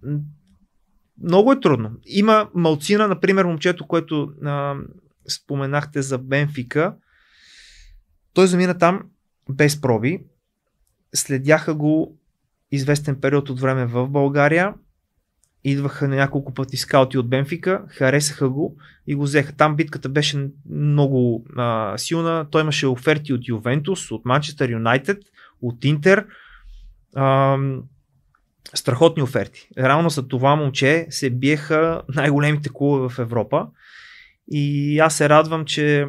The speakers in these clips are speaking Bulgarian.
Много е трудно. Има малцина, например, момчето, което споменахте за Бенфика. Той замина там без проби. Следяха го известен период от време в България. Идваха на няколко пъти скаути от Бенфика, харесаха го и го взеха. Там битката беше много силна. Той имаше оферти от Ювентус, от Манчестър Юнайтед, от Интер. Страхотни оферти. Реално за това момче се биеха най-големите клубове в Европа. И аз се радвам, че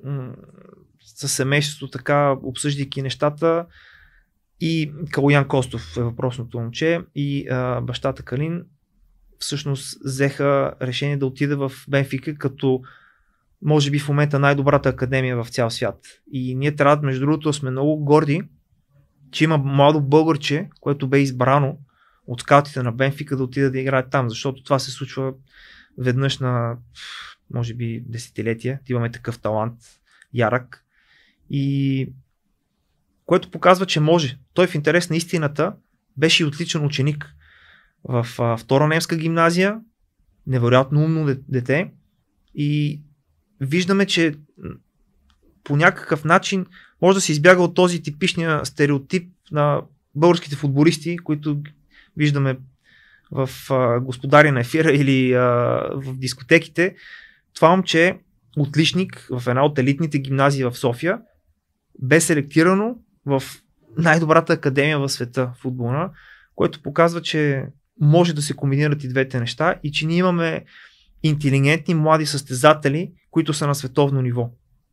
със семейството така, обсъждайки нещата, и Калоян Костов е въпросното момче и бащата Калин всъщност взеха решение да отида в Бенфика, като може би в момента най-добрата академия в цял свят. И ние трябва, между другото, сме много горди, че има младо българче, което бе избрано от скаутите на Бенфика да отида да играе там, защото това се случва веднъж на, може би, десетилетия. Имаме такъв талант, ярък. И което показва, че може. Той в интерес на истината беше и отличен ученик в втора немска гимназия, невероятно умно дете, и виждаме, че по някакъв начин може да се избяга от този типичния стереотип на българските футболисти, които виждаме в Господари на ефира или в дискотеките. Това момче е отличник в една от елитните гимназии в София, бе селектирано в най-добрата академия в света футболна, което показва, че може да се комбинират и двете неща и че ние имаме интелигентни млади състезатели, които са на световно ниво.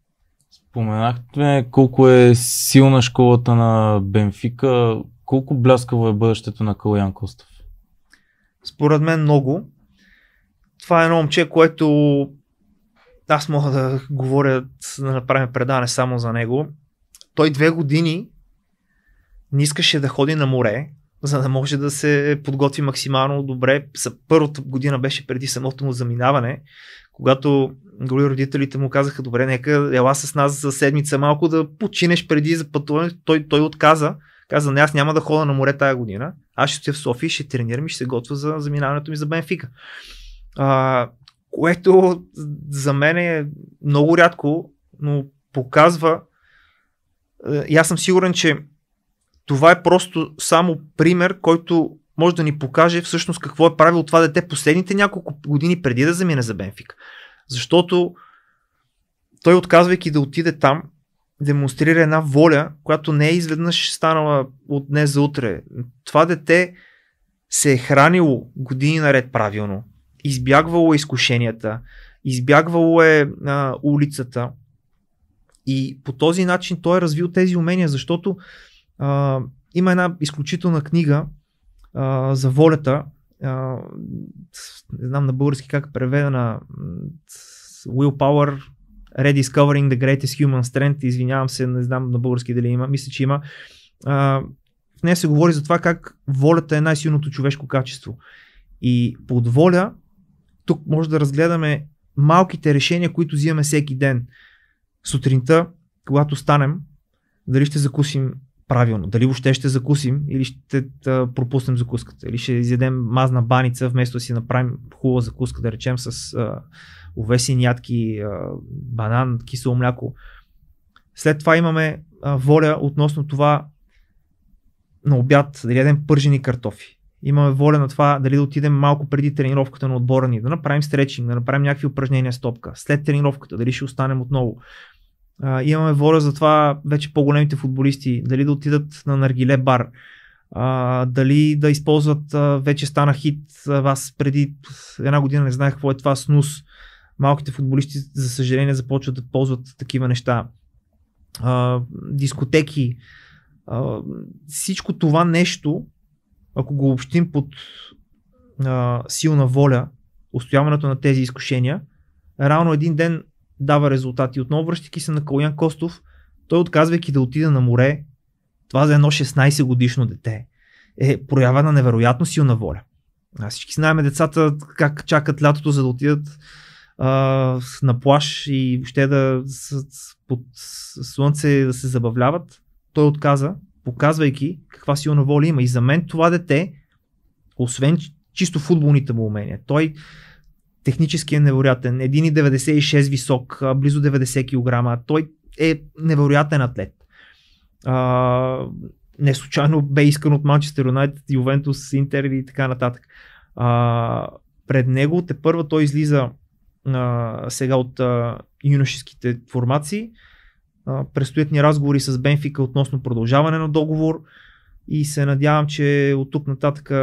Споменахте колко е силна школата на Бенфика. Колко бляскаво е бъдещето на Калоян Костов? Според мен много. Това е едно момче, което аз мога да говоря, да направим предаване само за него. Той 2 години не искаше да ходи на море, за да може да се подготви максимално добре. Първата година беше преди самото му заминаване, когато дори родителите му казаха: добре, нека ела с нас за седмица малко да починеш преди за пътуване. Той отказа. Каза: не, аз няма да хода на море тая година. Аз ще стоя в София, ще тренирам и ще се готвя за заминаването ми за Бенфика. Което за мен е много рядко, но показва, и аз съм сигурен, че това е просто само пример, който може да ни покаже всъщност какво е правило това дете последните няколко години преди да замине за Бенфика. Защото той, отказвайки да отиде там, демонстрира една воля, която не е изведнъж станала от днес за утре. Това дете се е хранило години наред правилно, избягвало е изкушенията, избягвало е улицата и по този начин той е развил тези умения, защото има една изключителна книга за волята, не знам на български как е преведена, Willpower Rediscovering the Greatest Human Strength, извинявам се, не знам на български дали има, мисля, че има. В нея се говори за това как волята е най-силното човешко качество. И под воля тук може да разгледаме малките решения, които взимаме всеки ден. Сутринта, когато станем, дали ще закусим правилно, дали въобще ще закусим или ще пропуснем закуската, или ще изядем мазна баница, вместо да си направим хубава закуска, да речем с овесени ядки, банан, кисело мляко. След това имаме воля относно това на обяд да ядем пържени картофи. Имаме воля на това дали да отидем малко преди тренировката на отбора ни, да направим стречинг, да направим някакви упражнения с топка. След тренировката дали ще останем отново. Имаме воля за това вече по-големите футболисти, дали да отидат на наргиле бар, дали да използват, вече стана хит, аз преди 1 година не знаех какво е това снус. Малките футболисти, за съжаление, започват да ползват такива неща. Дискотеки, всичко това нещо, ако го общим под силна воля, устояването на тези изкушения, реално един ден дава резултати. Отново връщайки се на Калоян Костов, той, отказвайки да отида на море, това за едно 16 годишно дете е проява на невероятно силна воля. Всички знаем децата как чакат лятото, за да отидат на плаж и въобще да под слънце да се забавляват. Той отказа, показвайки каква силна воля има. И за мен това дете, освен чисто футболните му умения. Той технически е невероятен. 1,96 висок, близо 90 кг. Той е невероятен атлет. Не случайно бе искан от Манчестър Юнайтед, Ювентус, Интер и така нататък. Пред него тепърва той излиза сега от юношеските формации. Предстоят ни разговори с Бенфика относно продължаване на договор и се надявам, че от тук нататък